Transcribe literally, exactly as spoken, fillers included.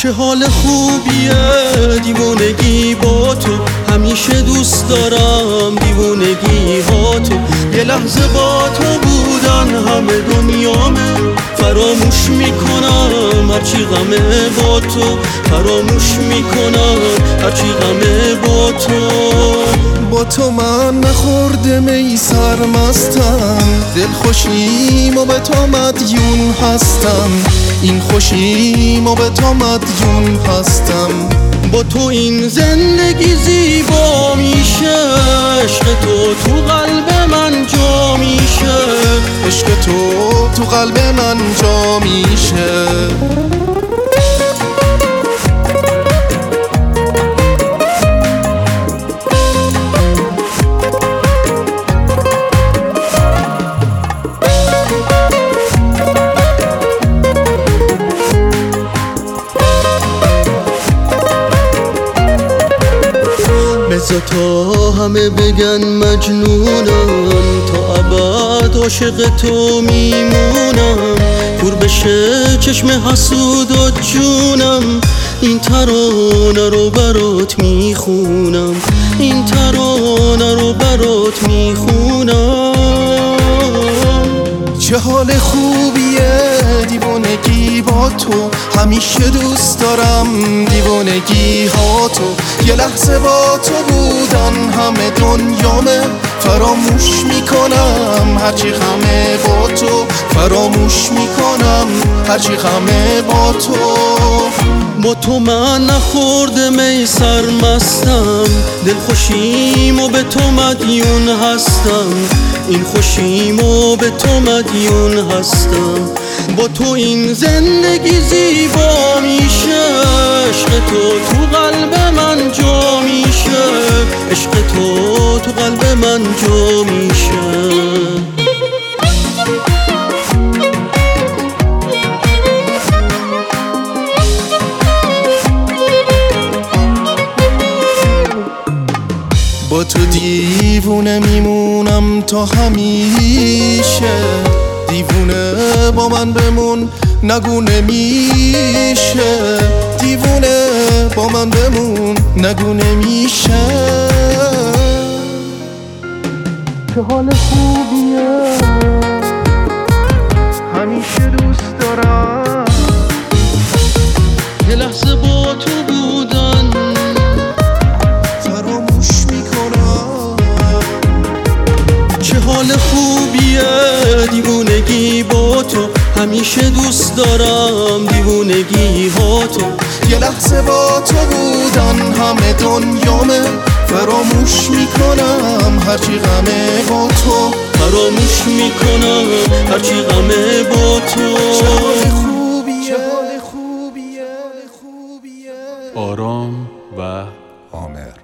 چه حال خوبیه دیوونگی با تو، همیشه دوست دارم دیوونگی ها تو. یه لحظه با تو بودن همه دنیامه، فراموش میکنم هرچی غمه با تو، فراموش میکنم هرچی غمه با تو. با تو من نخورده می سرمستم، دل خوشیم و به تو مدیون هستم، این خوشیم و به تو مدیون هستم. با تو این زندگی زیبا میشه، عشق تو تو قلب من جا میشه، عشق تو تو قلب من جا میشه. بذار تا همه بگن مجنونم، تا ابد عاشق تو میمونم. کور بشه چشم حسود و جونم، این ترانه رو برات میخونم، این ترانه رو برات میخونم. چه حال خوبیه دیوانگی با تو، همیشه دوست دارم دیوانگی ها تو. یه لحظه با تو بودن همه دنیامه، فراموش میکنم هرچی غمه با تو، فراموش میکنم هرچی غمه با تو. با تو من نخورده می سرمستم، دل خوشیم و به تو مدیون هستم، این خوشیم و به تو مدیون هستم. با تو این زندگی زیبا میشه، عشق تو تو قلب من جا میشه، عشق تو تو قلب من جا میشه. با تو دیوونه میمونم تا همیشه، دیوونه با من بمون نگو نمیشه، دیوونه با من بمون نگو نمیشه. چه حال خوبیه همیشه دوست دارم یه لحظه با تو بودن، فراموش میکنم. چه حال خوبیه دیوونگی با تو، همیشه دوست دارم دیوونگی ها تو. یه لحظه با تو بودن همه دنیامه، فراموش میکنم هرچی غمه با تو، فراموش میکنم هرچی غمه با تو. چه حال خوبیه، چه حال خوبیه. آرام و عامر.